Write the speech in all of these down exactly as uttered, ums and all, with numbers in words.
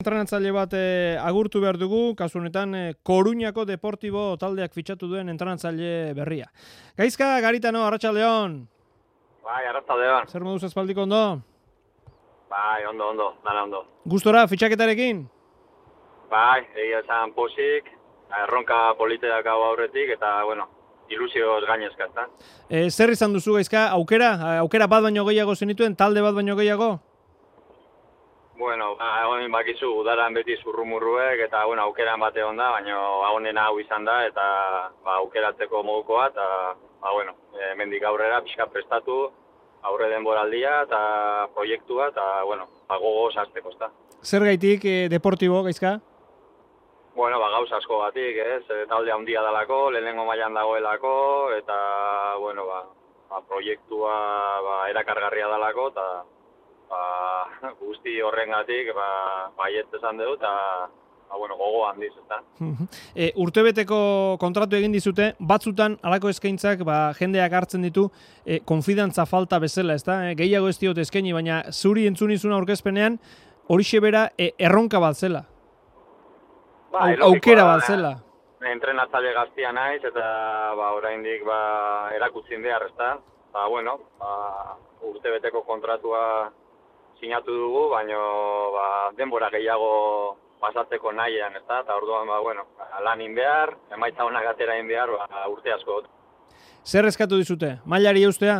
Entrenatzaile bat e, agurtu behar dugu, kasu honetan e, Koruñako Deportibo taldeak fitxatu duen entrenatzaile berria. Gaizka, Garitano, Arratsaldeon. Bai, Arratsaldeon. Zer moduz espaldiko ondo? Bai, ondo, ondo, dana ondo. Gustora, fitxaketarekin? Bai, egia esan posik, erronka politeak hau aurretik, eta, bueno, ilusioz gainezka, ezta? E, zer izan duzu, Gaizka, aukera? Aukera bat baino gehiago zenituen, talde bat baino gehiago? Bueno, ba, egon bakizu, udaran beti zurrumurruek, eta, bueno, aukeran bate onda, baina honena hau izan da, eta ba, aukeratzeko modukoa, eta, ba, bueno, e, mendik aurrera pixka prestatu, aurre denboraldia, eta proiektua, eta, bueno, ba, gogoz hasteko, ezta. Zer gaitik, e, Deportibo, Gaizka? Bueno, ba, gauz asko batik, ez, e, talde handia dalako, lehenengo mailan dagoelako, eta, bueno, ba, ba proiektua ba, erakargarria dalako, eta ba, guzti horrengatik ba, baiet esan dugu, eta ba, bueno, gogo handiz, ezta. e, urtebeteko kontratu egin dizute, batzutan halako eskaintzak ba, jendeak hartzen ditu e, konfidantza falta bezala, ezta? E, gehiago ez diot eskaini, baina zuri entzunizuna aurkezpenean horixe bera e, erronka bat zela. Ba, aukera bat zela. Entrenatzaile gaztia naiz, eta ba, oraindik ba, erakutzin behar, ezta? Ba, bueno, ba, urtebeteko kontratua sinatu dugu, baina ba, denbora gehiago pasatzeko nahian, ezta? Eta orduan, ba, bueno, lan in behar, emaitza onak atera in behar, ba, urte asko. Zer eskatu dizute? Mailari eustea?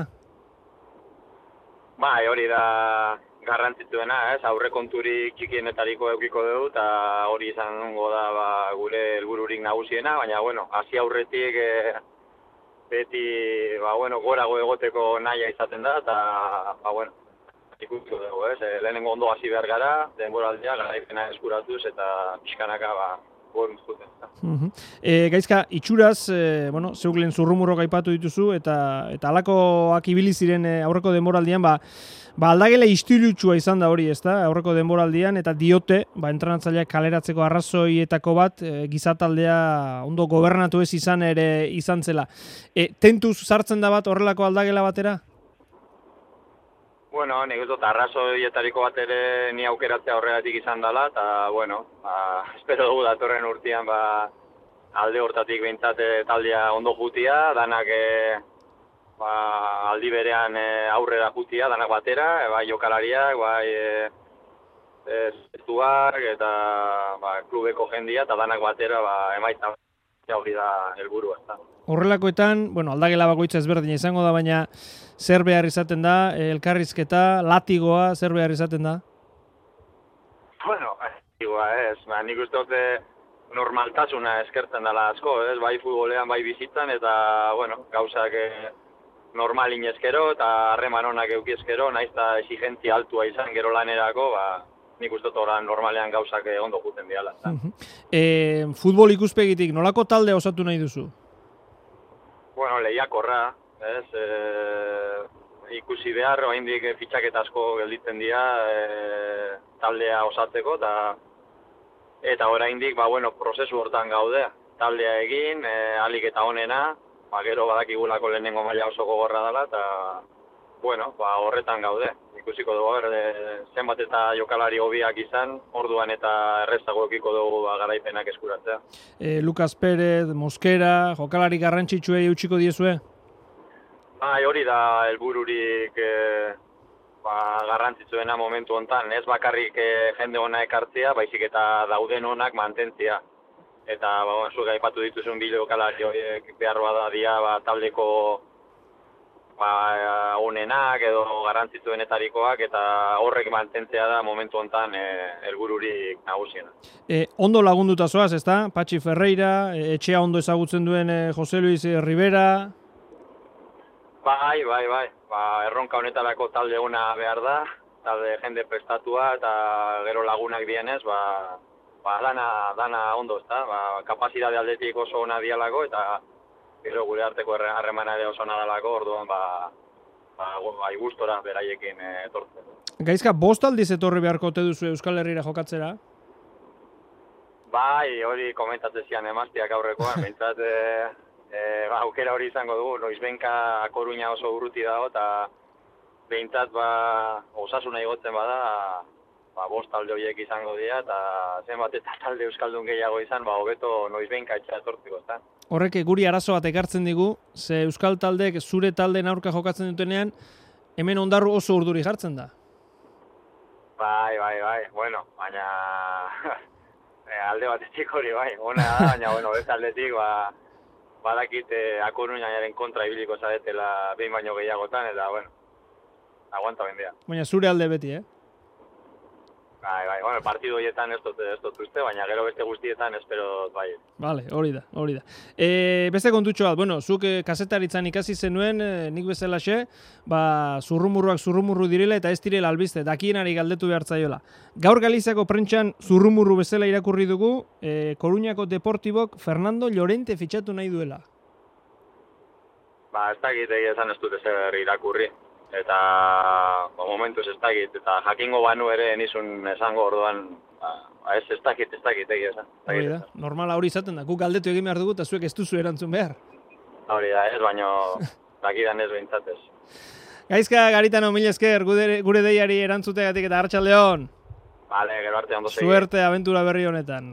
Bai, hori da garrantzitsuena, ez? Aurrekonturik txikienetariko edukiko dugu, eta hori izango da ba, gure helbururik nagusiena, baina, bueno, hasi aurretik e, beti, ba, bueno, gorago egoteko nahia izaten da, eta, ba, bueno, ikusiko dugu, ez? E, lehenengo ondo hasi behar gara, denboraldia, garaipena eskuratuz, eta pixkanaka, ba, gorun zuten. Uh-huh. e, Gaizka, itxuraz, e, bueno, zeuk lehen zurrumurrok aipatu dituzu, eta eta halakoak ibili ziren e, aurreko denboraldian, ba, ba aldagela istilutsua izan da hori, ezta? Aurreko denboraldian, eta diote, ba, entrenatzaileak kaleratzeko arrazoietako bat, e, gizataldea ondo gobernatu ez izan ere izan zela. E, tentuz sartzen da bat horrelako aldagela batera? Bueno, nik ez dut arrazoietariko bat ere ni aukeratzea horregatik izan dela, eta, bueno, ba, espero dugu datorren urtean ba, alde hortatik behintzat taldea ondo jutia, danak e, ba, aldi berean e, aurrera jutia, danak batera, e, bai jokalariak, bai e, e, zetuak, eta ba, klubeko jendia, eta danak batera ba, emaitza hori da helburua. Horrelakoetan, bueno, aldagela bakoitza ezberdina izango da, baina zer behar izaten da, elkarrizketa, latigoa, zer behar izaten da? Bueno, latigoa ez, ba, nik uste dute normaltasuna eskertzen dela asko, ez, bai futbolean, bai bizitzan, eta, bueno, gauzak eh, normal inezkero, eta harreman honak eukiezkero, naiz eta exigentzia altua izan gero lanerako, ba, nik uste dut normalean gauzak ondo guten diala. Uh-huh. e, futbol ikuspegitik, nolako talde osatu nahi duzu? Bueno, lehiakorra, ez, e, ikusi behar, oraindik fitxaketa asko gelditzen dira e, taldea osatzeko, eta eta oraindik ba, bueno, prozesu hortan gaude, taldea egin, e, ahalik eta onena, ba, gero badakigulako lehenengo maila oso gogorra dela, eta bueno, ba, horretan gaude. Ikusiko dugu, er, zenbat eta jokalari hobiak izan, orduan eta errezago ekiko dugu ba, garaipenak eskuratzea. E, Lucas Pérez, Mosquera, jokalari garrantzitsuei eutxiko diezue? Bai, hori da helbururik e, ba, garrantzitsuena momentu hontan. Ez bakarrik e, jende ona ekartzea, baizik eta dauden onak mantentzea. Eta ba, zuek aipatu dituzun bi jokalari horiek behar bada dia ba, taldeko ba, onenak edo garrantzitsuenetarikoak, eta horrek mantentzea da momentu hontan helbururik nagusiena. E, ondo lagunduta zoaz, ezta? Patxi Ferreira, e, etxea ondo ezagutzen duen e, Jose Luis Rivera. Bai, bai, bai. Ba, erronka honetarako talde ona behar da, talde jende prestatua, eta gero lagunak dienez, ba, ba, dana, dana ondo, ezta? Ba, kapazitate aldetik oso ona dialako, eta gero gure arteko harremana ere oso nadalako, orduan ba, ba, ba gustora beraiekin etortzen. Gaizka, bost aldiz etorri beharko ote duzu Euskal Herrira jokatzera? Bai, hori komentatzen zian emaztiak aurrekoan, behintzat e, e, ba, aukera hori izango dugu, noizbenka Koruña oso urruti dago, eta behintzat ba, osasuna igotzen bada, ba, bost talde horiek izango dira, eta zenbat eta talde euskaldun gehiago izan, ba, hobeto noiz behin kaitxa etortziko, ezta? Horrek guri arazo bat ekartzen digu, ze euskal taldeek zure taldeen aurka jokatzen dutenean, hemen ondarru oso urduri jartzen da. Bai, bai, bai, bueno, baina alde batetik hori, bai, ona da, baina, bueno, ez aldetik, ba, badakit eh, Akoruñaren kontra ibiliko zaretela behin baino gehiagotan, eta, bueno, aguanta bendea. Baina zure alde beti, eh? Bai, bai, bueno, partidu horietan ez dut, ez dut uste, baina gero beste guztietan espero bai. Vale, hori da, hori da. E, beste kontutxo bat, bueno, zuk e, kazetaritzan ikasi zenuen, e, nik bezalaxe, ba, zurrumurruak zurrumurru direla eta ez direla albiste, dakienari galdetu behar zaiola. Gaur Galiziako prentxan zurrumurru bezala irakurri dugu, e, Koruñako Deportibok Fernando Llorente fitxatu nahi duela. Ba, ez dakit egia esan ez dut ezer irakurri. Eta ba, momentuz ez dakit, eta jakingo banu ere nizun esango orduan, ba, ez ez dakit, ez dakit egia esan. Hori da, normala hori izaten da, guk galdetu egin behar dugu eta zuek ez duzu erantzun behar. Hori da, ez, baino dakidan ez behintzatez. Gaizka, Garitano, mil esker, gure, gure deiari erantzutegatik eta Arratsaldeon. Vale, gero arte ondo segi. Suerte aventura berri honetan.